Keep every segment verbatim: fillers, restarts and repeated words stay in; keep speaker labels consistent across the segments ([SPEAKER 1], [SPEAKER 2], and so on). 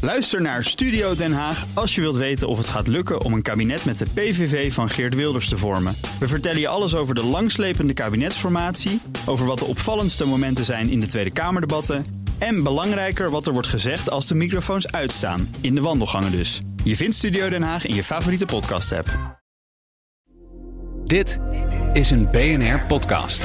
[SPEAKER 1] Luister naar Studio Den Haag als je wilt weten of het gaat lukken om een kabinet met de P V V van Geert Wilders te vormen. We vertellen je alles over de langslepende kabinetsformatie, over wat de opvallendste momenten zijn in de Tweede Kamerdebatten en belangrijker wat er wordt gezegd als de microfoons uitstaan, in de wandelgangen dus. Je vindt Studio Den Haag in je favoriete podcast-app.
[SPEAKER 2] Dit is een B N R podcast.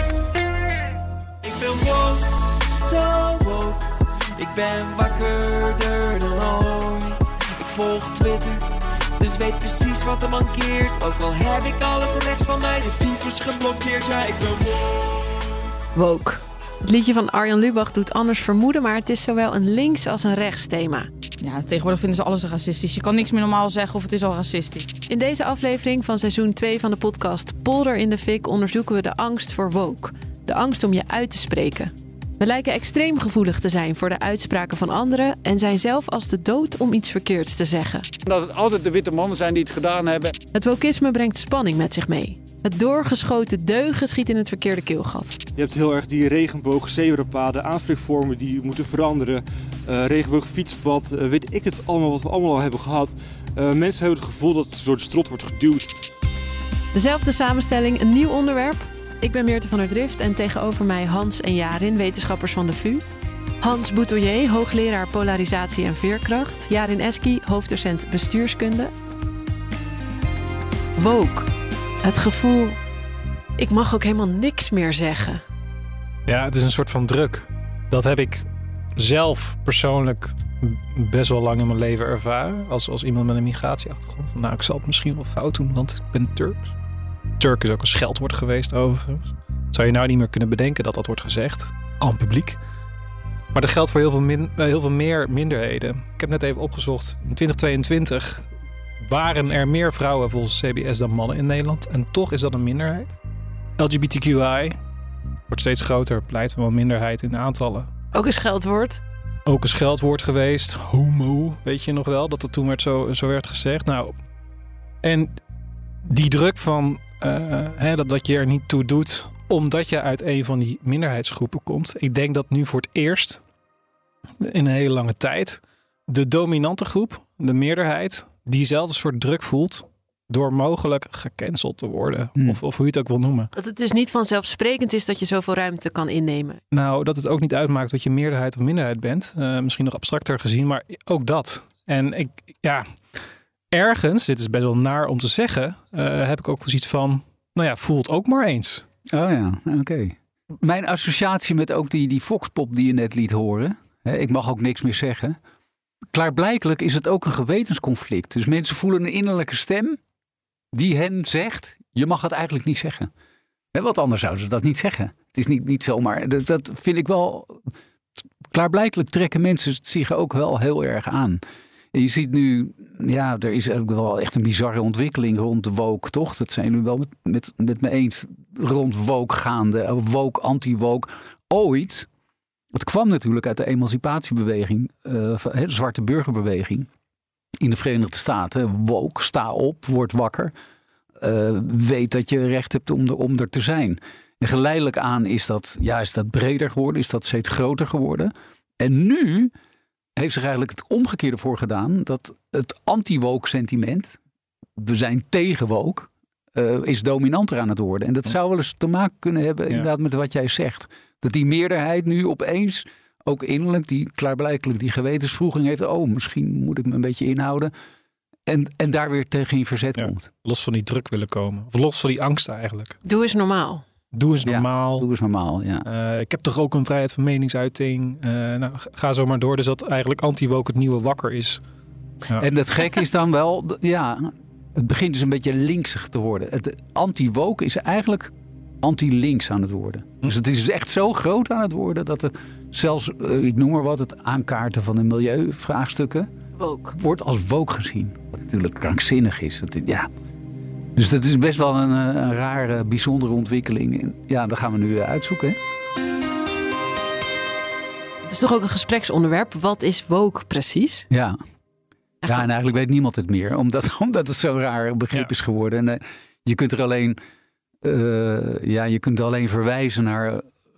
[SPEAKER 3] Ik ben woke, zo woke. Ik ben wakkerder dan ooit. Ik volg Twitter, dus weet precies wat er mankeert. Ook al heb ik alles rechts van mij, de tyfus geblokkeerd. Ja, ik ben woke.
[SPEAKER 4] Woke. Het liedje van Arjan Lubach doet anders vermoeden, maar het is zowel een links- als een rechtsthema.
[SPEAKER 5] Ja, tegenwoordig vinden ze alles racistisch. Je kan niks meer normaal zeggen of het is al racistisch.
[SPEAKER 4] In deze aflevering van seizoen twee van de podcast Polder in de Fik onderzoeken we de angst voor woke. De angst om je uit te spreken. We lijken extreem gevoelig te zijn voor de uitspraken van anderen en zijn zelf als de dood om iets verkeerds te zeggen.
[SPEAKER 6] Dat het altijd de witte mannen zijn die het gedaan hebben.
[SPEAKER 4] Het wokisme brengt spanning met zich mee. Het doorgeschoten deugen schiet in het verkeerde keelgat.
[SPEAKER 7] Je hebt heel erg die regenboog, zebrapaden, aanspreekvormen die moeten veranderen. Uh, regenboog, fietspad, uh, weet ik het allemaal wat we allemaal al hebben gehad. Uh, mensen hebben het gevoel dat het door de strot wordt geduwd.
[SPEAKER 4] Dezelfde samenstelling, een nieuw onderwerp. Ik ben Meerte van der Drift en tegenover mij Hans en Jarin, wetenschappers van de V U. Hans Boutoyer, hoogleraar polarisatie en veerkracht. Jarin Eski, hoofddocent bestuurskunde. Woke. Het gevoel, ik mag ook helemaal niks meer zeggen.
[SPEAKER 8] Ja, het is een soort van druk. Dat heb ik zelf persoonlijk best wel lang in mijn leven ervaren. Als, als iemand met een migratieachtergrond. Van, nou, ik zal het misschien wel fout doen, want ik ben Turks. Turk is ook een scheldwoord geweest overigens. Zou je nou niet meer kunnen bedenken dat dat wordt gezegd? Aan publiek. Maar dat geldt voor heel veel, min, heel veel meer minderheden. Ik heb net even opgezocht. In twintig tweeëntwintig waren er meer vrouwen volgens C B S dan mannen in Nederland. En toch is dat een minderheid. L G B T Q I wordt steeds groter. Pleit wel een minderheid in aantallen.
[SPEAKER 4] Ook een scheldwoord.
[SPEAKER 8] Ook een scheldwoord geweest. Homo, weet je nog wel? Dat dat toen werd zo, zo werd gezegd. Nou, en die druk van uh, hè, dat, dat je er niet toe doet omdat je uit een van die minderheidsgroepen komt. Ik denk dat nu voor het eerst in een hele lange tijd de dominante groep, de meerderheid, diezelfde soort druk voelt door mogelijk gecanceld te worden. Hmm. Of, of hoe je het ook wil noemen.
[SPEAKER 4] Dat het dus niet vanzelfsprekend is dat je zoveel ruimte kan innemen.
[SPEAKER 8] Nou, dat het ook niet uitmaakt dat je meerderheid of minderheid bent. Uh, misschien nog abstracter gezien, maar ook dat. En ik, ja, ergens, dit is best wel naar om te zeggen, uh, heb ik ook zoiets van, nou ja, voel het ook maar eens.
[SPEAKER 6] Oh ja, oké. Okay. Mijn associatie met ook die, die Foxpop die je net liet horen, hè, ik mag ook niks meer zeggen. Klaarblijkelijk is het ook een gewetensconflict. Dus mensen voelen een innerlijke stem die hen zegt, je mag het eigenlijk niet zeggen. Hè, wat anders zouden ze dat niet zeggen. Het is niet, niet zomaar, dat, dat vind ik wel, klaarblijkelijk trekken mensen zich ook wel heel erg aan. En je ziet nu, ja, er is ook wel echt een bizarre ontwikkeling rond de woke, toch? Dat zijn jullie wel met, met, met me eens, rond woke gaande, woke, anti-woke. Ooit, het kwam natuurlijk uit de emancipatiebeweging, uh, de zwarte burgerbeweging in de Verenigde Staten. Woke, sta op, word wakker. Uh, weet dat je recht hebt om er, om er te zijn. En geleidelijk aan is dat, ja, is dat breder geworden, is dat steeds groter geworden. En nu heeft zich eigenlijk het omgekeerde voor gedaan, dat het anti-woke sentiment, we zijn tegen woke, uh, is dominanter aan het worden. En dat zou wel eens te maken kunnen hebben, ja, inderdaad met wat jij zegt. Dat die meerderheid nu opeens, ook innerlijk, die klaarblijkelijk die gewetenswroeging heeft. Oh, misschien moet ik me een beetje inhouden. En, en daar weer tegen in verzet
[SPEAKER 8] ja, komt. Los van die druk willen komen. Of los van die angst eigenlijk.
[SPEAKER 4] Doe eens normaal.
[SPEAKER 8] Doe eens normaal.
[SPEAKER 6] Ja, doe eens normaal, ja.
[SPEAKER 8] Uh, ik heb toch ook een vrijheid van meningsuiting. Uh, nou, ga zo maar door. Dus dat eigenlijk anti-woke het nieuwe wakker is. Ja.
[SPEAKER 6] En het gekke is dan wel, ja, het begint dus een beetje linksig te worden. Het anti-woke is eigenlijk anti-links aan het worden. Hm. Dus het is echt zo groot aan het worden dat het zelfs, uh, ik noem maar wat, het aankaarten van de milieuvraagstukken
[SPEAKER 4] woke
[SPEAKER 6] wordt als woke gezien. Wat natuurlijk krankzinnig is. Het, ja. Dus dat is best wel een, een rare, bijzondere ontwikkeling. Ja, dat gaan we nu uitzoeken. Hè?
[SPEAKER 4] Het is toch ook een gespreksonderwerp. Wat is woke precies?
[SPEAKER 6] Ja, ja, en eigenlijk weet niemand het meer. Omdat, omdat het zo'n raar begrip ja. is geworden. En uh, je kunt er alleen, uh, ja, je kunt alleen verwijzen naar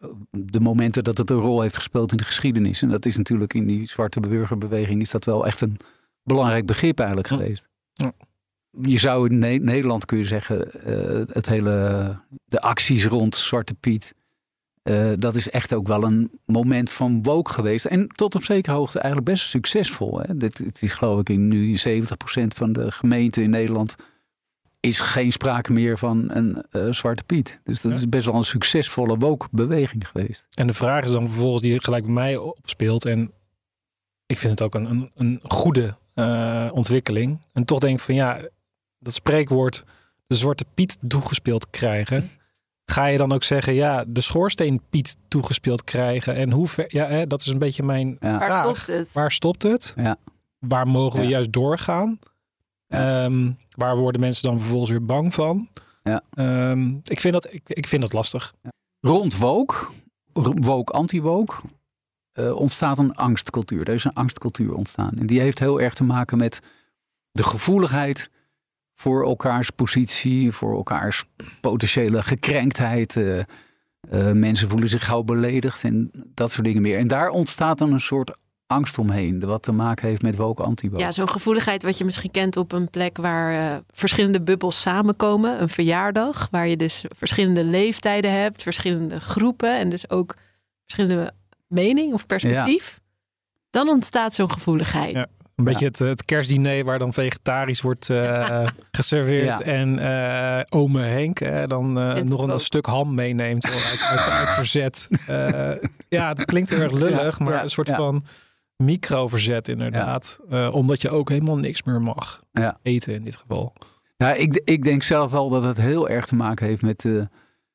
[SPEAKER 6] de momenten dat het een rol heeft gespeeld in de geschiedenis. En dat is natuurlijk in die zwarte burgerbeweging is dat wel echt een belangrijk begrip eigenlijk geweest.
[SPEAKER 8] Ja.
[SPEAKER 6] Je zou in ne- Nederland kun je zeggen, uh, het hele, de acties rond Zwarte Piet, uh, dat is echt ook wel een moment van woke geweest. En tot op zekere hoogte eigenlijk best succesvol. Hè? Dit, het is geloof ik in nu zeventig procent van de gemeenten in Nederland is geen sprake meer van een uh, Zwarte Piet. Dus dat ja. is best wel een succesvolle woke beweging geweest.
[SPEAKER 8] En de vraag is dan vervolgens die gelijk bij mij opspeelt. En ik vind het ook een, een, een goede uh, ontwikkeling. En toch denk ik van ja, dat spreekwoord de Zwarte Piet toegespeeld krijgen. Ga je dan ook zeggen, ja, de schoorsteen Piet toegespeeld krijgen? En hoe ver, ja, hè, dat is een beetje mijn
[SPEAKER 6] ja.
[SPEAKER 8] vraag.
[SPEAKER 4] Waar stopt het?
[SPEAKER 8] Waar stopt het?
[SPEAKER 6] Ja.
[SPEAKER 8] Waar mogen we
[SPEAKER 6] ja.
[SPEAKER 8] juist doorgaan? Ja. Um, waar worden mensen dan vervolgens weer bang van?
[SPEAKER 6] Ja.
[SPEAKER 8] Um, ik, vind dat, ik, ik vind dat lastig.
[SPEAKER 6] Ja. Rond woke, woke, anti-woke, uh, ontstaat een angstcultuur. Er is een angstcultuur ontstaan. En die heeft heel erg te maken met de gevoeligheid voor elkaars positie, voor elkaars potentiële gekrenktheid. Uh, uh, mensen voelen zich gauw beledigd en dat soort dingen meer. En daar ontstaat dan een soort angst omheen, wat te maken heeft met woke, anti-woke.
[SPEAKER 4] Ja, zo'n gevoeligheid wat je misschien kent op een plek waar uh, verschillende bubbels samenkomen. Een verjaardag, waar je dus verschillende leeftijden hebt, verschillende groepen en dus ook verschillende mening of perspectief. Ja. Dan ontstaat zo'n gevoeligheid.
[SPEAKER 8] Ja. Een beetje ja. het, het kerstdiner waar dan vegetarisch wordt uh, geserveerd. Ja. En uh, ome Henk uh, dan uh, nog een, een stuk ham meeneemt uit, uit, uit verzet. Uh, ja, dat klinkt heel erg lullig, ja, maar ja, een soort ja. van microverzet inderdaad. Ja. Uh, omdat je ook helemaal niks meer mag ja. eten in dit geval.
[SPEAKER 6] Ja, ik, ik denk zelf wel dat het heel erg te maken heeft met, uh,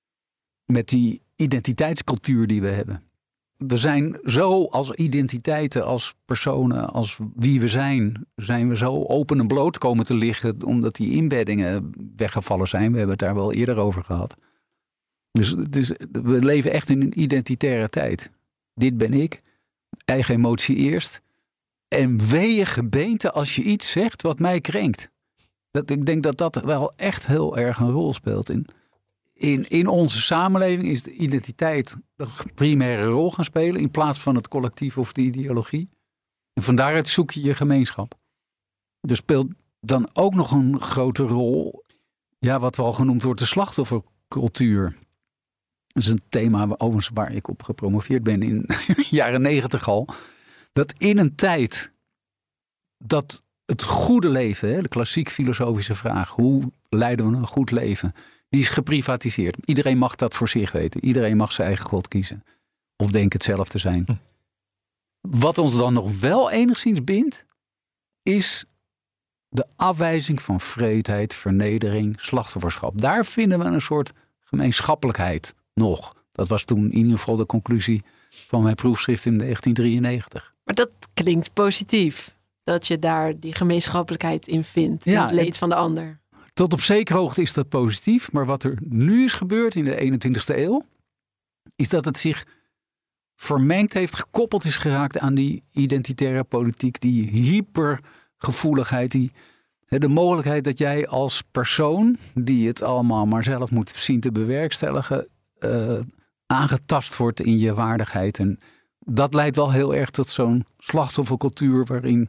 [SPEAKER 6] met die identiteitscultuur die we hebben. We zijn zo als identiteiten, als personen, als wie we zijn, zijn we zo open en bloot komen te liggen, omdat die inbeddingen weggevallen zijn. We hebben het daar wel eerder over gehad. Dus het is, we leven echt in een identitaire tijd. Dit ben ik, eigen emotie eerst. En wee gebeente als je iets zegt wat mij krenkt. Dat, ik denk dat dat wel echt heel erg een rol speelt in... In, in onze samenleving is de identiteit de primaire rol gaan spelen in plaats van het collectief of de ideologie. En van daaruit zoek je je gemeenschap. Er speelt dan ook nog een grote rol, ja, wat wel genoemd wordt de slachtoffercultuur. Dat is een thema overigens waar ik op gepromoveerd ben in de jaren negentig al. Dat in een tijd dat het goede leven, hè, de klassiek filosofische vraag, hoe leiden we een goed leven? Die is geprivatiseerd. Iedereen mag dat voor zich weten. Iedereen mag zijn eigen God kiezen. Of denkt het zelf te zijn. Hm. Wat ons dan nog wel enigszins bindt, is de afwijzing van vreedheid, vernedering, slachtofferschap. Daar vinden we een soort gemeenschappelijkheid nog. Dat was toen in ieder geval de conclusie van mijn proefschrift in negentien drieënnegentig.
[SPEAKER 4] Maar dat klinkt positief. Dat je daar die gemeenschappelijkheid in vindt. In ja, het leed en... van de ander.
[SPEAKER 6] Tot op zekere hoogte is dat positief. Maar wat er nu is gebeurd in de eenentwintigste eeuw... is dat het zich vermengd heeft, gekoppeld is geraakt aan die identitaire politiek. Die hypergevoeligheid. Die, de mogelijkheid dat jij als persoon, die het allemaal maar zelf moet zien te bewerkstelligen, Uh, aangetast wordt in je waardigheid. En dat leidt wel heel erg tot zo'n slachtoffercultuur waarin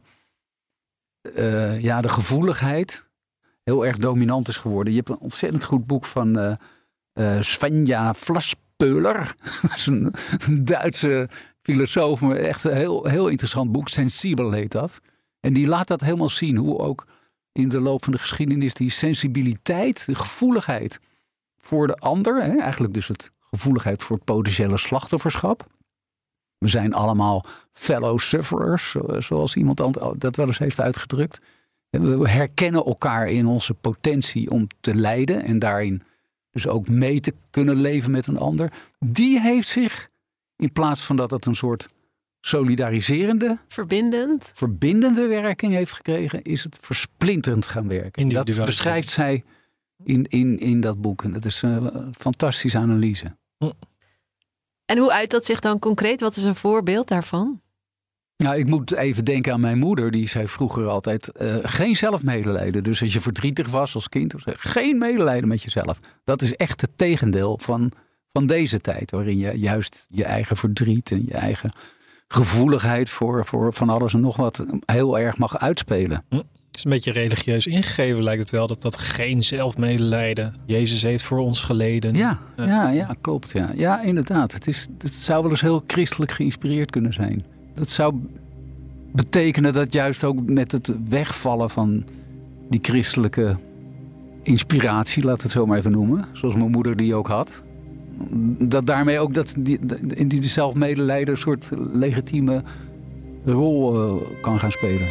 [SPEAKER 6] uh, ja, de gevoeligheid heel erg dominant is geworden. Je hebt een ontzettend goed boek van uh, uh, Svenja Vlaspeuler. Dat is een, een Duitse filosoof, maar echt een heel, heel interessant boek. Sensibel heet dat. En die laat dat helemaal zien, hoe ook in de loop van de geschiedenis die sensibiliteit, de gevoeligheid voor de ander, hè, eigenlijk dus het gevoeligheid voor het potentiële slachtofferschap. We zijn allemaal fellow sufferers, zoals iemand dat wel eens heeft uitgedrukt. We herkennen elkaar in onze potentie om te lijden en daarin dus ook mee te kunnen leven met een ander. Die heeft zich, in plaats van dat het een soort solidariserende,
[SPEAKER 4] verbindend,
[SPEAKER 6] verbindende werking heeft gekregen, is het versplinterend gaan werken. Dat beschrijft zij In, in, in dat boek. En dat is een fantastische analyse.
[SPEAKER 4] En hoe uit dat zich dan concreet? Wat is een voorbeeld daarvan?
[SPEAKER 6] Nou, ik moet even denken aan mijn moeder. Die zei vroeger altijd, uh, geen zelfmedelijden. Dus als je verdrietig was als kind, zei, geen medelijden met jezelf. Dat is echt het tegendeel van, van deze tijd. Waarin je juist je eigen verdriet en je eigen gevoeligheid voor, voor van alles en nog wat heel erg mag uitspelen.
[SPEAKER 8] Hm. Het is een beetje religieus ingegeven, lijkt het wel. Dat dat geen zelfmedelijden. Jezus heeft voor ons geleden.
[SPEAKER 6] Ja,
[SPEAKER 8] uh,
[SPEAKER 6] ja, ja klopt. Ja, ja inderdaad. Het, is, het zou wel eens heel christelijk geïnspireerd kunnen zijn. Dat zou betekenen dat juist ook met het wegvallen van die christelijke inspiratie, laat het zo maar even noemen. Zoals mijn moeder die ook had. Dat daarmee ook dat die, die, die zelfmedelijden een soort legitieme rol uh, kan gaan spelen.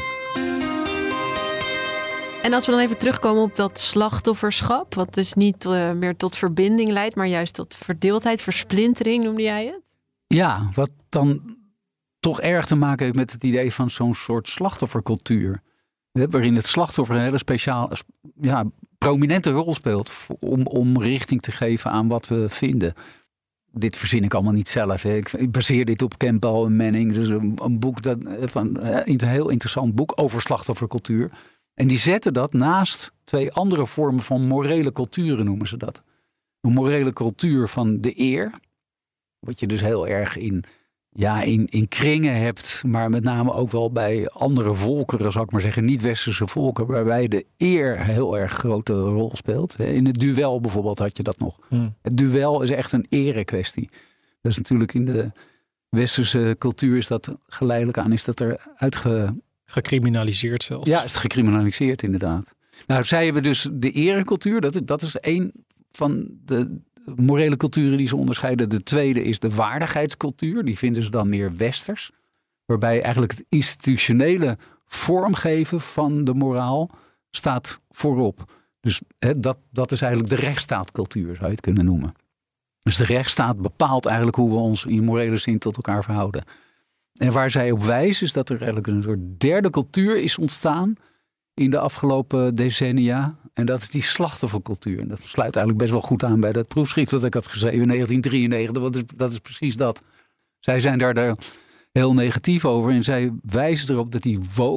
[SPEAKER 4] En als we dan even terugkomen op dat slachtofferschap, wat dus niet uh, meer tot verbinding leidt, maar juist tot verdeeldheid, versplintering noemde jij het?
[SPEAKER 6] Ja, wat dan toch erg te maken heeft met het idee van zo'n soort slachtoffercultuur. Hè, waarin het slachtoffer een hele speciaal, ja, prominente rol speelt om, om richting te geven aan wat we vinden. Dit verzin ik allemaal niet zelf. Hè. Ik, ik baseer dit op Campbell en Manning. Dus een, een boek dat, van, een heel interessant boek over slachtoffercultuur. En die zetten dat naast twee andere vormen van morele culturen, noemen ze dat. Een morele cultuur van de eer. Wat je dus heel erg in, ja, in, in kringen hebt. Maar met name ook wel bij andere volkeren, zal ik maar zeggen. Niet-westerse volken. Waarbij de eer heel erg grote rol speelt. In het duel bijvoorbeeld had je dat nog. Hmm. Het duel is echt een erekwestie. Dat is natuurlijk in de westerse cultuur is dat geleidelijk aan is dat er uitge...
[SPEAKER 8] Gecriminaliseerd zelfs.
[SPEAKER 6] Ja, is gecriminaliseerd inderdaad. Nou, zij hebben dus de erecultuur. Dat is, dat is één van de morele culturen die ze onderscheiden. De tweede is de waardigheidscultuur. Die vinden ze dan meer westers. Waarbij eigenlijk het institutionele vormgeven van de moraal staat voorop. Dus hè, dat, dat is eigenlijk de rechtsstaatcultuur, zou je het kunnen noemen. Dus de rechtsstaat bepaalt eigenlijk hoe we ons in morele zin tot elkaar verhouden. En waar zij op wijzen is dat er eigenlijk een soort derde cultuur is ontstaan in de afgelopen decennia. En dat is die slachtoffercultuur. En dat sluit eigenlijk best wel goed aan bij dat proefschrift dat ik had geschreven in negentien drieënnegentig. Dat is, dat is precies dat. Zij zijn daar, daar heel negatief over. En zij wijzen erop dat die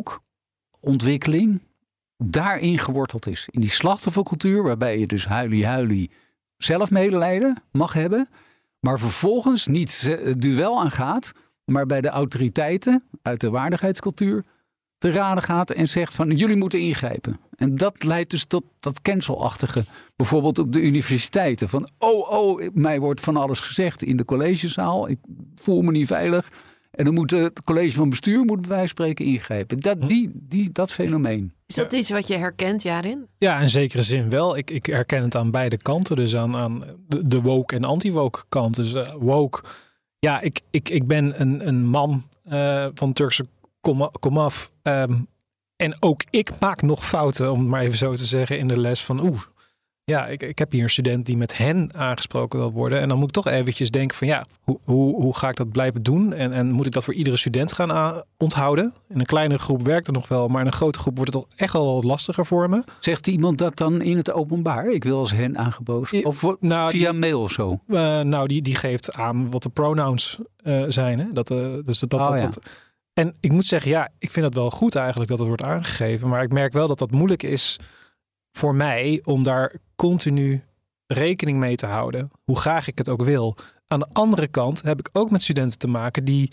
[SPEAKER 6] woke-ontwikkeling daarin geworteld is. In die slachtoffercultuur waarbij je dus huilie-huilie zelfmedelijden mag hebben. Maar vervolgens niet het duel aangaat. Maar bij de autoriteiten uit de waardigheidscultuur te raden gaat en zegt van jullie moeten ingrijpen. En dat leidt dus tot dat cancelachtige. Bijvoorbeeld op de universiteiten. Van oh, oh, mij wordt van alles gezegd in de collegezaal. Ik voel me niet veilig. En dan moet het college van bestuur, moet bij wijze van spreken, ingrijpen. Dat, die, die, dat fenomeen.
[SPEAKER 4] Is dat ja. iets wat je herkent, Jarin?
[SPEAKER 8] Ja, in zekere zin wel. Ik, ik herken het aan beide kanten. Dus aan, aan de, de woke en anti-woke kant. Dus uh, woke... Ja, ik, ik, ik ben een, een man uh, van Turkse komaf. Um, en ook ik maak nog fouten, om het maar even zo te zeggen, in de les van oeh. Ja, ik, ik heb hier een student die met hen aangesproken wil worden. En dan moet ik toch eventjes denken van ja, hoe, hoe, hoe ga ik dat blijven doen? En, en moet ik dat voor iedere student gaan aan, onthouden? In een kleinere groep werkt het nog wel, maar in een grote groep wordt het toch echt wel wat lastiger voor me.
[SPEAKER 6] Zegt iemand dat dan in het openbaar? Ik wil als hen aangeboden. Of nou, via die, mail of zo?
[SPEAKER 8] Uh, nou, die, die geeft aan wat de pronouns uh, zijn. Hè? Dat, uh, dus dat, dat, oh, dat, ja. dat, en ik moet zeggen, ja, ik vind het wel goed eigenlijk dat het wordt aangegeven. Maar ik merk wel dat dat moeilijk is voor mij om daar continu rekening mee te houden. Hoe graag ik het ook wil. Aan de andere kant heb ik ook met studenten te maken die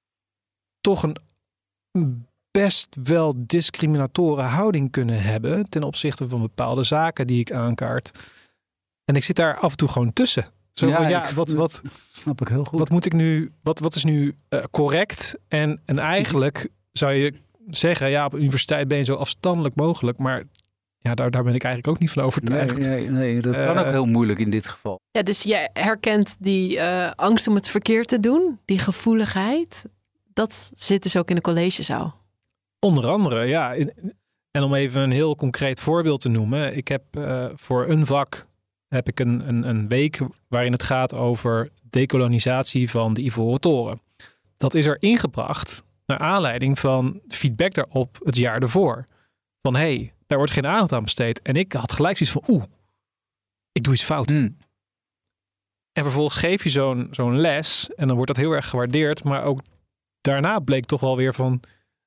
[SPEAKER 8] toch een best wel discriminatoren houding kunnen hebben ten opzichte van bepaalde zaken die ik aankaart. En ik zit daar af en toe gewoon tussen. Zo ja, van, ja, wat, wat,
[SPEAKER 6] snap ik heel goed.
[SPEAKER 8] Wat moet ik nu, wat, wat is nu uh, correct? En, en eigenlijk zou je zeggen, ja, op de universiteit ben je zo afstandelijk mogelijk, maar ja, daar, daar ben ik eigenlijk ook niet van overtuigd.
[SPEAKER 6] Nee, nee, nee dat kan uh, ook heel moeilijk in dit geval.
[SPEAKER 4] Ja, dus jij herkent die uh, angst om het verkeerd te doen, die gevoeligheid. Dat zit dus ook in de collegezaal.
[SPEAKER 8] Onder andere, ja. En om even een heel concreet voorbeeld te noemen. Ik heb uh, voor een vak heb ik een, een, een week waarin het gaat over dekolonisatie van de Ivoren Toren. Dat is er ingebracht naar aanleiding van feedback daarop het jaar ervoor. Van hé, hey, daar wordt geen aandacht aan besteed. En ik had gelijk zoiets van oeh, ik doe iets fout. Mm. En vervolgens geef je zo'n, zo'n les en dan wordt dat heel erg gewaardeerd. Maar ook daarna bleek toch wel weer van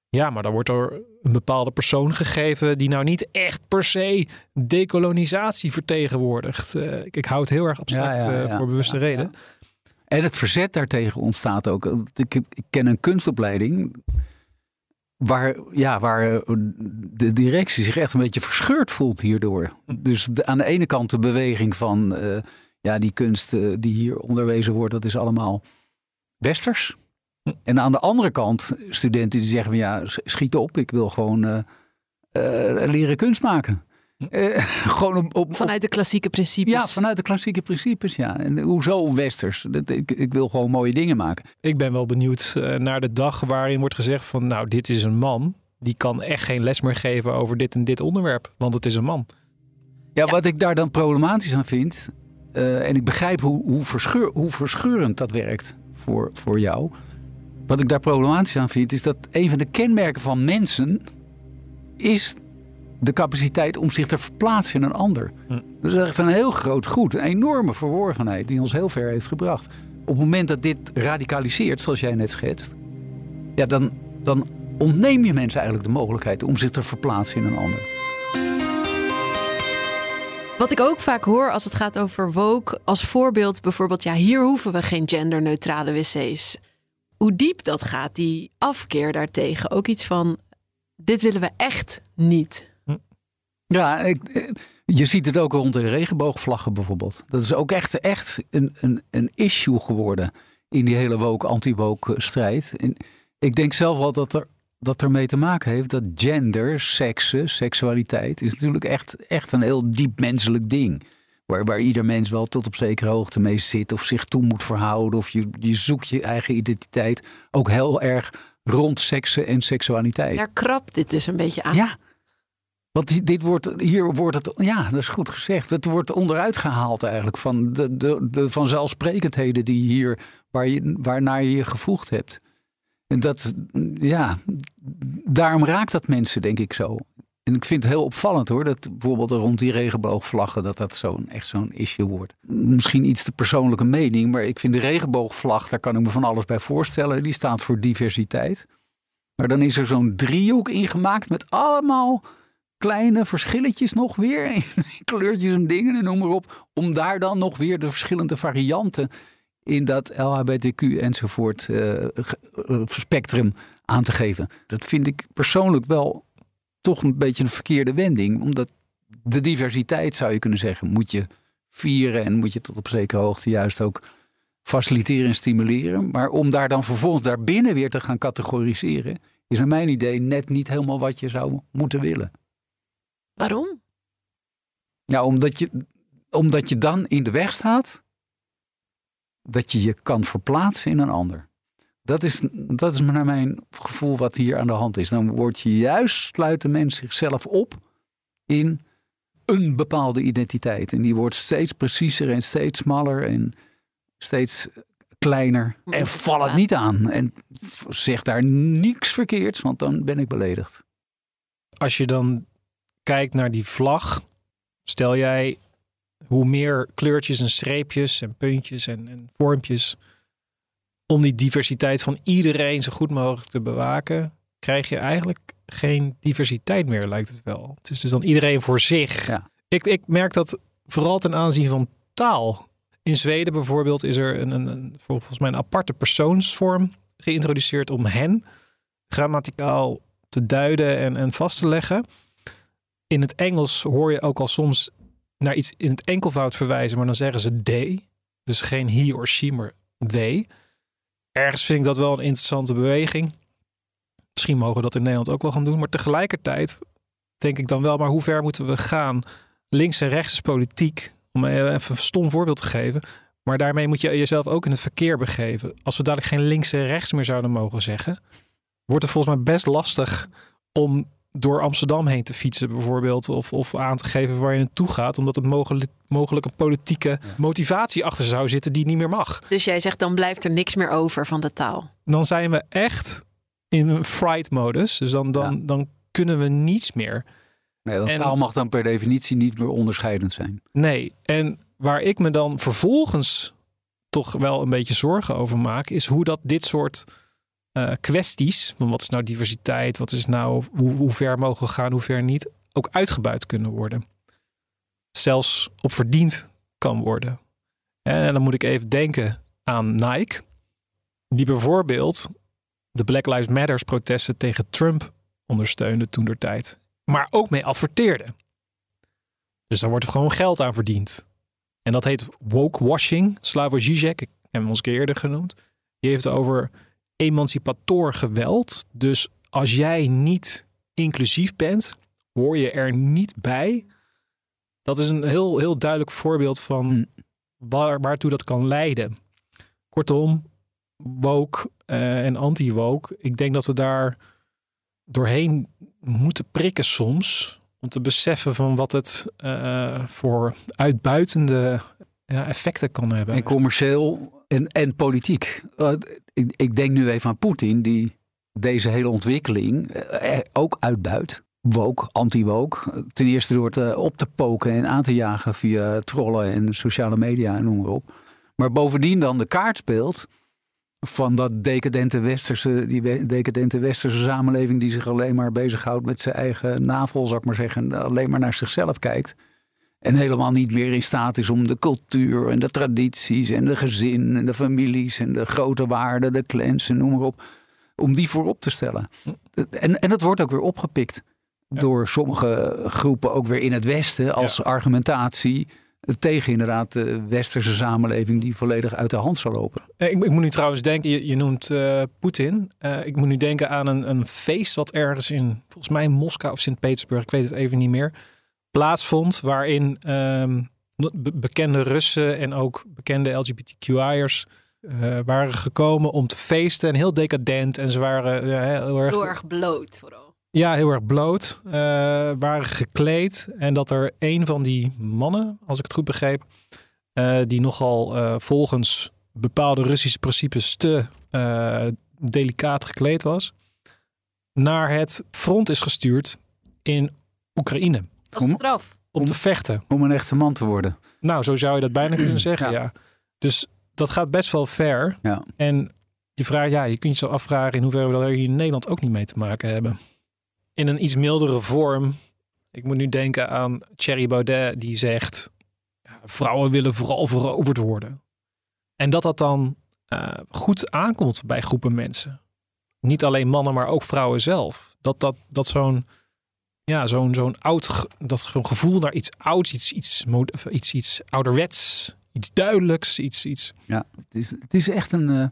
[SPEAKER 8] Ja, maar dan wordt er een bepaalde persoon gegeven die nou niet echt per se dekolonisatie vertegenwoordigt. Uh, ik, ik hou het heel erg abstract ja, ja, ja, uh, voor bewuste ja, reden. Ja.
[SPEAKER 6] En het verzet daartegen ontstaat ook. Ik, ik ken een kunstopleiding waar, ja, waar de directie zich echt een beetje verscheurd voelt hierdoor. Dus de, aan de ene kant de beweging van uh, ja, die kunst uh, die hier onderwezen wordt, dat is allemaal westers. En aan de andere kant studenten die zeggen van ja, schiet op, ik wil gewoon uh, uh, leren kunst maken. Uh, gewoon op, op,
[SPEAKER 4] vanuit de klassieke principes.
[SPEAKER 6] Ja, vanuit de klassieke principes, ja. En hoezo westers? Dat, ik, ik wil gewoon mooie dingen maken.
[SPEAKER 8] Ik ben wel benieuwd uh, naar de dag waarin wordt gezegd van nou, dit is een man. Die kan echt geen les meer geven over dit en dit onderwerp. Want het is een man.
[SPEAKER 6] Ja, ja. Wat ik daar dan problematisch aan vind. Uh, en ik begrijp hoe, hoe, verscheur, hoe verscheurend dat werkt voor, voor jou. Wat ik daar problematisch aan vind, is dat een van de kenmerken van mensen is de capaciteit om zich te verplaatsen in een ander. Hm. Dat is echt een heel groot goed, een enorme verworvenheid die ons heel ver heeft gebracht. Op het moment dat dit radicaliseert, zoals jij net schetst, ja, dan, dan ontneem je mensen eigenlijk de mogelijkheid om zich te verplaatsen in een ander.
[SPEAKER 4] Wat ik ook vaak hoor als het gaat over woke, als voorbeeld bijvoorbeeld, ja, hier hoeven we geen genderneutrale wc's. Hoe diep dat gaat, die afkeer daartegen. Ook iets van, dit willen we echt niet.
[SPEAKER 6] Ja, ik, je ziet het ook rond de regenboogvlaggen bijvoorbeeld. Dat is ook echt, echt een, een, een issue geworden in die hele woke, anti-woke strijd. En ik denk zelf wel dat er dat ermee te maken heeft dat gender, seksen, seksualiteit is natuurlijk echt, echt een heel diep menselijk ding. Waar, waar ieder mens wel tot op zekere hoogte mee zit of zich toe moet verhouden. Of je, je zoekt je eigen identiteit ook heel erg rond seksen en seksualiteit.
[SPEAKER 4] Daar krabt dit dus een beetje aan.
[SPEAKER 6] Ja, want dit wordt, hier wordt het, ja, dat is goed gezegd. Het wordt onderuit gehaald eigenlijk van de, de, de vanzelfsprekendheden die hier, waar je, waarnaar je je gevoegd hebt. En dat, ja, daarom raakt dat mensen, denk ik zo. En ik vind het heel opvallend hoor, dat bijvoorbeeld rond die regenboogvlaggen, dat dat zo'n, echt zo'n issue wordt. Misschien iets te persoonlijke mening, maar ik vind de regenboogvlag, daar kan ik me van alles bij voorstellen. Die staat voor diversiteit. Maar dan is er zo'n driehoek ingemaakt met allemaal kleine verschilletjes nog weer. Kleurtjes en dingen en noem maar op. Om daar dan nog weer de verschillende varianten in dat L H B T Q enzovoort uh, spectrum aan te geven. Dat vind ik persoonlijk wel toch een beetje een verkeerde wending. Omdat de diversiteit, zou je kunnen zeggen, moet je vieren en moet je tot op zekere hoogte juist ook faciliteren en stimuleren. Maar om daar dan vervolgens daarbinnen weer te gaan categoriseren, is naar mijn idee net niet helemaal wat je zou moeten willen.
[SPEAKER 4] Waarom?
[SPEAKER 6] Nou, omdat je, omdat je dan in de weg staat dat je je kan verplaatsen in een ander. Dat is, dat is naar mijn gevoel wat hier aan de hand is. Dan wordt je juist, sluiten mensen zichzelf op in een bepaalde identiteit. En die wordt steeds preciezer en steeds smaller en steeds kleiner. En val het niet aan. En zeg daar niks verkeerds, want dan ben ik beledigd.
[SPEAKER 8] Als je dan kijkt naar die vlag, stel jij hoe meer kleurtjes en streepjes en puntjes en, en vormpjes om die diversiteit van iedereen zo goed mogelijk te bewaken, krijg je eigenlijk geen diversiteit meer, lijkt het wel. Het is dus dan iedereen voor zich. Ja. Ik, ik merk dat vooral ten aanzien van taal. In Zweden bijvoorbeeld is er een, een, een volgens mij een aparte persoonsvorm geïntroduceerd om hen grammaticaal te duiden en, en vast te leggen. In het Engels hoor je ook al soms naar iets in het enkelvoud verwijzen, maar dan zeggen ze they. Dus geen he or she, maar they. Ergens vind ik dat wel een interessante beweging. Misschien mogen we dat in Nederland ook wel gaan doen. Maar tegelijkertijd denk ik dan wel, maar hoe ver moeten we gaan? Links en rechts is politiek. Om even een stom voorbeeld te geven. Maar daarmee moet je jezelf ook in het verkeer begeven. Als we dadelijk geen links en rechts meer zouden mogen zeggen, wordt het volgens mij best lastig om door Amsterdam heen te fietsen bijvoorbeeld. Of, of aan te geven waar je naartoe gaat. Omdat er mogelijk, mogelijk een politieke ja. motivatie achter zou zitten die niet meer mag.
[SPEAKER 4] Dus jij zegt dan blijft er niks meer over van de taal.
[SPEAKER 8] Dan zijn we echt in een fright modus. Dus dan, dan, ja. dan kunnen we niets meer.
[SPEAKER 6] Nee, want en, taal mag dan per definitie niet meer onderscheidend zijn.
[SPEAKER 8] Nee, en waar ik me dan vervolgens toch wel een beetje zorgen over maak, is hoe dat dit soort uh, kwesties, van wat is nou diversiteit, wat is nou, hoe, hoe ver mogen we gaan, hoe ver niet, ook uitgebuit kunnen worden. Zelfs op verdiend kan worden. En dan moet ik even denken aan Nike, die bijvoorbeeld de Black Lives Matter protesten tegen Trump ondersteunde toentertijd, maar ook mee adverteerde. Dus daar wordt gewoon geld aan verdiend. En dat heet woke-washing. Slavoj Žižek, ik heb hem al eens eerder genoemd, die heeft het over emancipator geweld. Dus als jij niet inclusief bent, hoor je er niet bij. Dat is een heel, heel duidelijk voorbeeld van waar, waartoe dat kan leiden. Kortom, woke uh, en anti-woke. Ik denk dat we daar doorheen moeten prikken soms, om te beseffen van wat het uh, voor uitbuitende ja, effecten kan hebben.
[SPEAKER 6] En commercieel en, en politiek. Uh, ik, ik denk nu even aan Poetin, die deze hele ontwikkeling uh, ook uitbuit. Woke, anti-woke. Ten eerste door het uh, op te poken en aan te jagen via trollen en sociale media en noem maar op. Maar bovendien dan de kaart speelt van dat decadente westerse, die decadente westerse samenleving die zich alleen maar bezighoudt met zijn eigen navel, zou ik maar zeggen, en alleen maar naar zichzelf kijkt. En helemaal niet meer in staat is om de cultuur en de tradities en de gezin en de families en de grote waarden, de clans en noem maar op, om die voorop te stellen. En, en dat wordt ook weer opgepikt ja. door sommige groepen ook weer in het Westen als ja. argumentatie tegen inderdaad de westerse samenleving die volledig uit de hand zal lopen.
[SPEAKER 8] Ik, ik moet nu trouwens denken, je, je noemt uh, Poetin. Uh, ik moet nu denken aan een, een feest wat ergens in, volgens mij Moskou of Sint-Petersburg, ik weet het even niet meer, plaatsvond. Waarin um, be- bekende Russen en ook bekende L G B T Q I'ers uh, waren gekomen om te feesten. En heel decadent. En ze waren uh, heel erg...
[SPEAKER 4] Heel erg bloot vooral.
[SPEAKER 8] Ja, heel erg bloot. Uh, waren gekleed. En dat er een van die mannen, als ik het goed begreep, uh, die nogal uh, volgens bepaalde Russische principes te uh, delicaat gekleed was, naar het front is gestuurd in Oekraïne.
[SPEAKER 4] Dat is straf.
[SPEAKER 8] Om te vechten.
[SPEAKER 6] Om een echte man te worden.
[SPEAKER 8] Nou, zo zou je dat bijna kunnen zeggen, ja. ja. Dus dat gaat best wel ver.
[SPEAKER 6] Ja.
[SPEAKER 8] En je vraagt, ja, je kunt je zo afvragen in hoeverre we dat hier in Nederland ook niet mee te maken hebben. In een iets mildere vorm. Ik moet nu denken aan Thierry Baudet die zegt, ja, vrouwen willen vooral veroverd worden. En dat dat dan uh, goed aankomt bij groepen mensen. Niet alleen mannen, maar ook vrouwen zelf. Dat, dat, dat zo'n ja, zo'n, zo'n oud, dat zo'n gevoel naar iets ouds, iets, iets, iets, iets ouderwets, iets duidelijks, iets... iets...
[SPEAKER 6] Ja, het is, het is echt een, uh,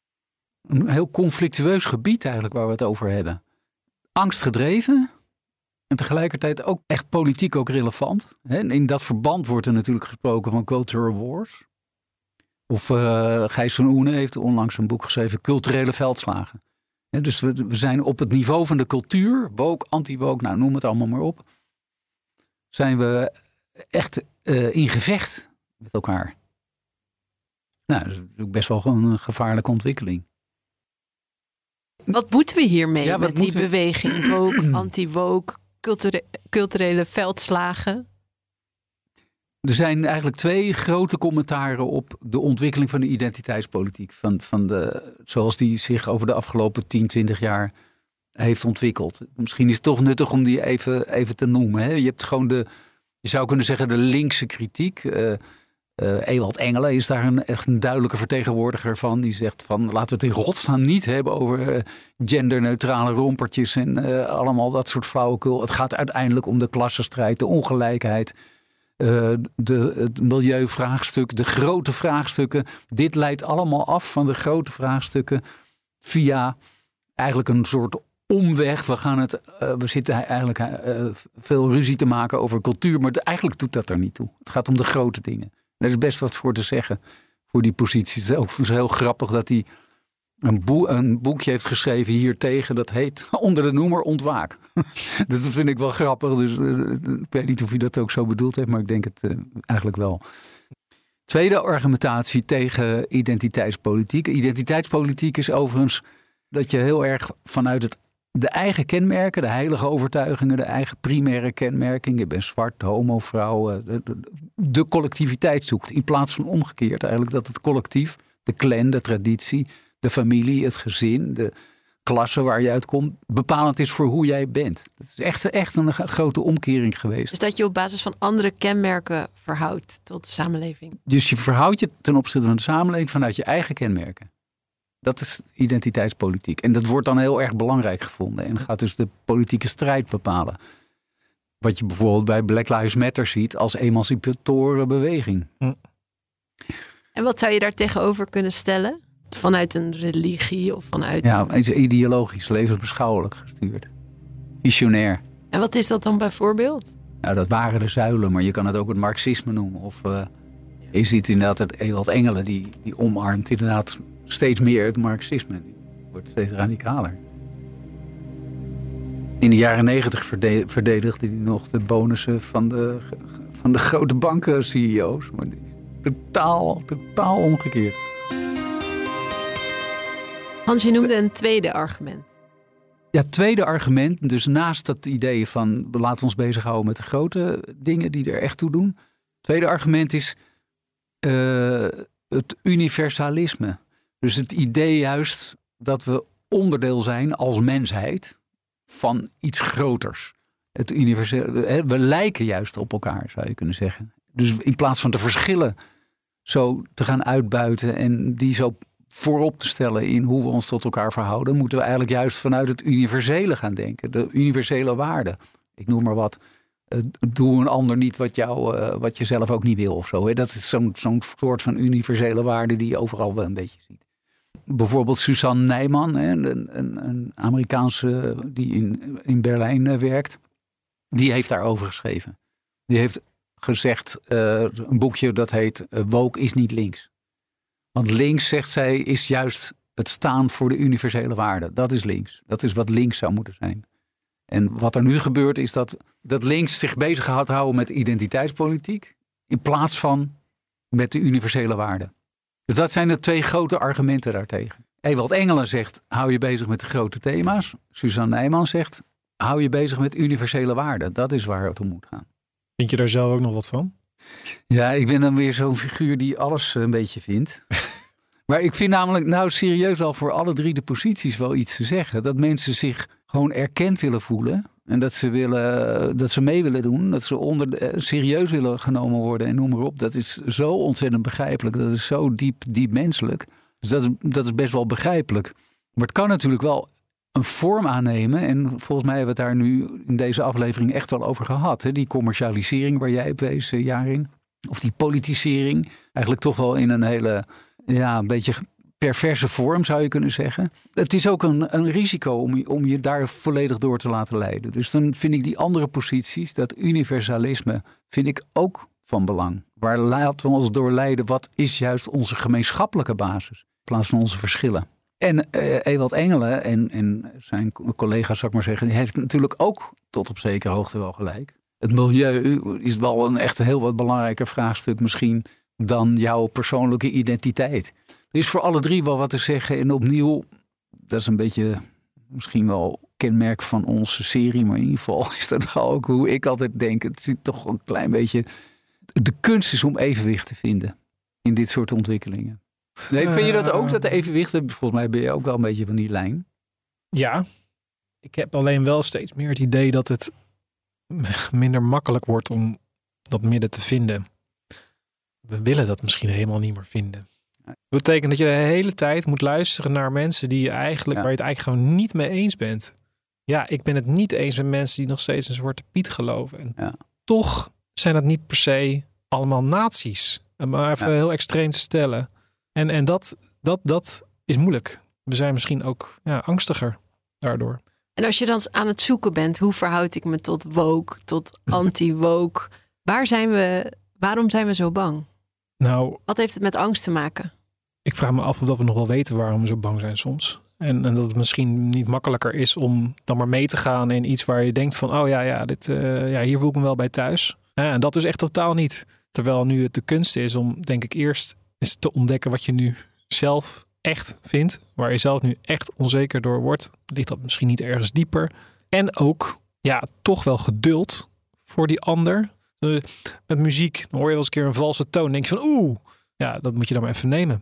[SPEAKER 6] een heel conflictueus gebied eigenlijk waar we het over hebben. Angstgedreven en tegelijkertijd ook echt politiek ook relevant. In dat verband wordt er natuurlijk gesproken van cultural wars. Of uh, Gijs van Oene heeft onlangs een boek geschreven, Culturele veldslagen. Dus we, we zijn op het niveau van de cultuur, woke, anti-woke, nou noem het allemaal maar op, zijn we echt uh, in gevecht met elkaar. Nou, dat is natuurlijk best wel gewoon een gevaarlijke ontwikkeling.
[SPEAKER 4] Wat moeten we hiermee
[SPEAKER 6] ja,
[SPEAKER 4] met die we... beweging? Woke, anti-woke, culture- culturele veldslagen?
[SPEAKER 6] Er zijn eigenlijk twee grote commentaren op de ontwikkeling van de identiteitspolitiek. Van, van de, zoals die zich over de afgelopen tien, twintig jaar heeft ontwikkeld. Misschien is het toch nuttig om die even, even te noemen. Hè? Je hebt gewoon de, je zou kunnen zeggen de linkse kritiek. Uh, uh, Ewald Engelen is daar een, echt een duidelijke vertegenwoordiger van. Die zegt van laten we het in godsnaam niet hebben over uh, genderneutrale rompertjes en uh, allemaal dat soort flauwekul. Het gaat uiteindelijk om de klassenstrijd, de ongelijkheid. Uh, de, het milieuvraagstuk, de grote vraagstukken. Dit leidt allemaal af van de grote vraagstukken via eigenlijk een soort omweg. We, gaan het, uh, we zitten eigenlijk uh, veel ruzie te maken over cultuur, maar eigenlijk doet dat er niet toe. Het gaat om de grote dingen. Er is best wat voor te zeggen voor die posities. Het is ook heel grappig dat hij een, boe, een boekje heeft geschreven hiertegen. Dat heet Onder de noemer Ontwaak. Dus dat vind ik wel grappig. Dus uh, ik weet niet of hij dat ook zo bedoeld heeft, maar ik denk het uh, eigenlijk wel. Tweede argumentatie tegen identiteitspolitiek. Identiteitspolitiek is overigens dat je heel erg vanuit het, de eigen kenmerken, de heilige overtuigingen, de eigen primaire kenmerken, je bent zwart, homo, vrouw, de, de, de collectiviteit zoekt. In plaats van omgekeerd eigenlijk dat het collectief, de clan, de traditie, de familie, het gezin, de, klasse waar je uitkomt bepalend is voor hoe jij bent. Dat is echt, echt een grote omkering geweest.
[SPEAKER 4] Dus dat je op basis van andere kenmerken verhoudt tot de samenleving.
[SPEAKER 6] Dus je verhoudt je ten opzichte van de samenleving vanuit je eigen kenmerken. Dat is identiteitspolitiek. En dat wordt dan heel erg belangrijk gevonden. En gaat dus de politieke strijd bepalen. Wat je bijvoorbeeld bij Black Lives Matter ziet als emancipatoren beweging.
[SPEAKER 8] Hm.
[SPEAKER 4] En wat zou je daar tegenover kunnen stellen? Vanuit een religie of vanuit...
[SPEAKER 6] Ja, het is ideologisch, levensbeschouwelijk gestuurd. Visionair.
[SPEAKER 4] En wat is dat dan bijvoorbeeld?
[SPEAKER 6] Nou, dat waren de zuilen, maar je kan het ook het marxisme noemen. Of uh, je ziet inderdaad het Ewald Engelen, die, die omarmt inderdaad steeds meer het marxisme. Die wordt steeds radicaler. In de jaren negentig verde- verdedigde hij nog de bonussen van de, van de grote banken C E O's. Maar die is totaal, totaal omgekeerd.
[SPEAKER 4] Hans, je noemde een tweede argument.
[SPEAKER 6] Ja, tweede argument, dus naast dat idee van we laten ons bezighouden met de grote dingen die er echt toe doen. Tweede argument is uh, het universalisme. Dus het idee juist dat we onderdeel zijn als mensheid van iets groters. Het universele, we lijken juist op elkaar, zou je kunnen zeggen. Dus in plaats van de verschillen zo te gaan uitbuiten en die zo voorop te stellen in hoe we ons tot elkaar verhouden, moeten we eigenlijk juist vanuit het universele gaan denken. De universele waarden. Ik noem maar wat. Uh, doe een ander niet wat, jou, uh, wat je zelf ook niet wil of zo. Hè? Dat is zo'n, zo'n soort van universele waarde die je overal wel een beetje ziet. Bijvoorbeeld Suzanne Nijman, hè, een, een, een Amerikaanse die in, in Berlijn uh, werkt. Die heeft daarover geschreven. Die heeft gezegd, uh, een boekje dat heet uh, Woke is niet links. Want links, zegt zij, is juist het staan voor de universele waarden. Dat is links. Dat is wat links zou moeten zijn. En wat er nu gebeurt is dat, dat links zich bezig gaat houden met identiteitspolitiek in plaats van met de universele waarden. Dus dat zijn de twee grote argumenten daartegen. Ewald Engelen zegt, hou je bezig met de grote thema's. Suzanne Nijman zegt, hou je bezig met universele waarden. Dat is waar het om moet gaan.
[SPEAKER 8] Vind je daar zelf ook nog wat van?
[SPEAKER 6] Ja, ik ben dan weer zo'n figuur die alles een beetje vindt. Maar ik vind namelijk nou serieus al voor alle drie de posities wel iets te zeggen. Dat mensen zich gewoon erkend willen voelen. En dat ze, willen, dat ze mee willen doen. Dat ze onder, serieus willen genomen worden en noem maar op. Dat is zo ontzettend begrijpelijk. Dat is zo diep, diep menselijk. Dus dat is, dat is best wel begrijpelijk. Maar het kan natuurlijk wel een vorm aannemen. En volgens mij hebben we het daar nu in deze aflevering echt wel over gehad. Hè? Die commercialisering waar jij op wees, Jarin. Of die politisering. Eigenlijk toch wel in een hele, ja, een beetje perverse vorm zou je kunnen zeggen. Het is ook een, een risico om je, om je daar volledig door te laten leiden. Dus dan vind ik die andere posities, dat universalisme, vind ik ook van belang. Waar laten we ons door leiden? Wat is juist onze gemeenschappelijke basis? In plaats van onze verschillen. En uh, Ewald Engelen en, en zijn collega's, zou ik maar zeggen, die heeft natuurlijk ook tot op zekere hoogte wel gelijk. Het milieu is wel een echt heel wat belangrijker vraagstuk misschien dan jouw persoonlijke identiteit. Er is voor alle drie wel wat te zeggen. En opnieuw, dat is een beetje misschien wel kenmerk van onze serie. Maar in ieder geval is dat wel ook hoe ik altijd denk. Het zit toch een klein beetje. De kunst is om evenwicht te vinden in dit soort ontwikkelingen. Nee, vind je dat ook, dat de evenwicht? Volgens mij ben je ook wel een beetje van die lijn.
[SPEAKER 8] Ja, ik heb alleen wel steeds meer het idee dat het minder makkelijk wordt om dat midden te vinden. We willen dat misschien helemaal niet meer vinden. Dat betekent dat je de hele tijd moet luisteren naar mensen die je eigenlijk, ja. waar je het eigenlijk gewoon niet mee eens bent. Ja, ik ben het niet eens met mensen die nog steeds een Zwarte Piet geloven. En ja. toch zijn dat niet per se allemaal nazi's. Maar even ja. heel extreem te stellen. En, en dat, dat, dat is moeilijk. We zijn misschien ook ja, angstiger daardoor.
[SPEAKER 4] En als je dan aan het zoeken bent, hoe verhoud ik me tot woke, tot anti-woke? Waar zijn we, waarom zijn we zo bang?
[SPEAKER 8] Nou,
[SPEAKER 4] wat heeft het met angst te maken? Ik
[SPEAKER 8] vraag me af of we nog wel weten waarom we zo bang zijn soms. En, en dat het misschien niet makkelijker is om dan maar mee te gaan in iets waar je denkt van, oh ja, ja, dit, uh, ja hier voel ik me wel bij thuis. Ja, en dat is echt totaal niet. Terwijl nu het de kunst is om, denk ik, eerst eens te ontdekken wat je nu zelf echt vindt. Waar je zelf nu echt onzeker door wordt. Ligt dat misschien niet ergens dieper. En ook, ja, toch wel geduld voor die ander. Met muziek, dan hoor je wel eens een keer een valse toon. Dan denk je van, oeh, ja, dat moet je dan maar even nemen.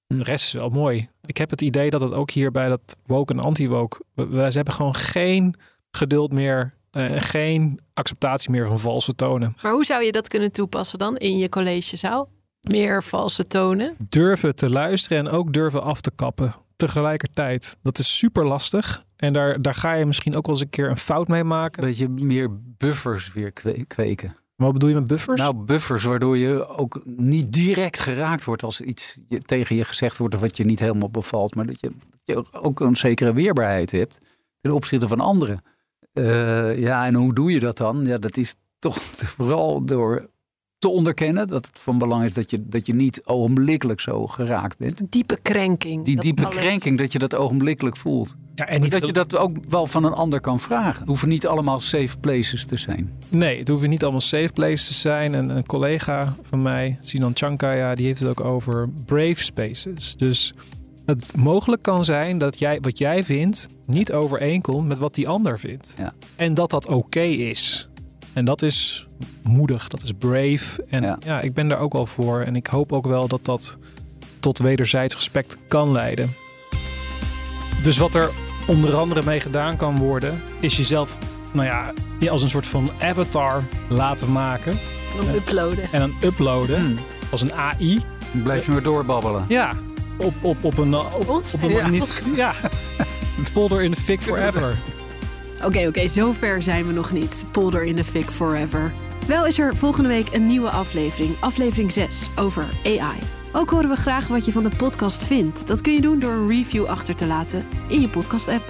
[SPEAKER 8] De rest is wel mooi. Ik heb het idee dat het ook hier bij dat woke en anti-woke... We, we, ze hebben gewoon geen geduld meer... en uh, geen acceptatie meer van valse tonen.
[SPEAKER 4] Maar hoe zou je dat kunnen toepassen dan in je collegezaal? Meer valse tonen?
[SPEAKER 8] Durven te luisteren en ook durven af te kappen. Tegelijkertijd. Dat is super lastig. En daar, daar ga je misschien ook wel eens een keer een fout mee maken.
[SPEAKER 6] Een beetje meer buffers weer kwe- kweken.
[SPEAKER 8] Wat bedoel je met buffers?
[SPEAKER 6] Nou, buffers waardoor je ook niet direct geraakt wordt als iets je, tegen je gezegd wordt wat je niet helemaal bevalt. Maar dat je, dat je ook een zekere weerbaarheid hebt ten opzichte van anderen. Uh, ja, en hoe doe je dat dan? Ja, dat is toch vooral door te onderkennen dat het van belang is dat je, dat je niet ogenblikkelijk zo geraakt bent.
[SPEAKER 4] Diepe krenking.
[SPEAKER 6] Die
[SPEAKER 4] dat
[SPEAKER 6] diepe
[SPEAKER 4] alles...
[SPEAKER 6] krenking, dat je dat ogenblikkelijk voelt.
[SPEAKER 8] Ja, en niet
[SPEAKER 6] dat je dat ook wel van een ander kan vragen. Het hoeven niet allemaal safe places te zijn.
[SPEAKER 8] Nee, het hoeven niet allemaal safe places te zijn. En een collega van mij, Sinan Chankaya, die heeft het ook over brave spaces. Dus het mogelijk kan zijn dat jij wat jij vindt niet overeenkomt met wat die ander vindt.
[SPEAKER 6] Ja.
[SPEAKER 8] En dat dat oké okay is. En dat is moedig, dat is brave. En ja. ja, ik ben daar ook wel voor. En ik hoop ook wel dat dat tot wederzijds respect kan leiden. Dus wat er onder andere mee gedaan kan worden, is jezelf, nou ja, als een soort van avatar laten maken.
[SPEAKER 4] En dan uploaden.
[SPEAKER 8] En dan uploaden. Hmm. Als een A I.
[SPEAKER 6] Dan blijf je maar doorbabbelen.
[SPEAKER 8] Ja. Op, op, op een... Op,
[SPEAKER 4] Ons?
[SPEAKER 8] Op een
[SPEAKER 4] Ja.
[SPEAKER 8] Niet, ja. Polder in the fik forever.
[SPEAKER 4] Oké, okay, oké, okay, zover zijn we nog niet. Polder in the fik forever. Wel is er volgende week een nieuwe aflevering. Aflevering zes over A I. Ook horen we graag wat je van de podcast vindt. Dat kun je doen door een review achter te laten in je podcast-app.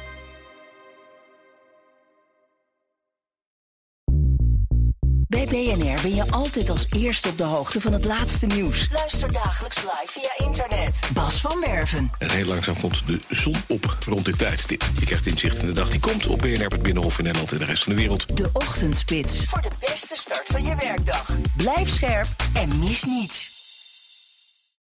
[SPEAKER 9] Bij B N R ben je altijd als eerste op de hoogte van het laatste nieuws. Luister dagelijks live via internet. Bas van Werven.
[SPEAKER 10] En heel langzaam komt de zon op rond dit tijdstip. Je krijgt inzicht in de dag die komt op B N R, het Binnenhof in Nederland en de rest van de wereld.
[SPEAKER 9] De Ochtendspits. Voor de beste start van je werkdag. Blijf scherp en mis niets.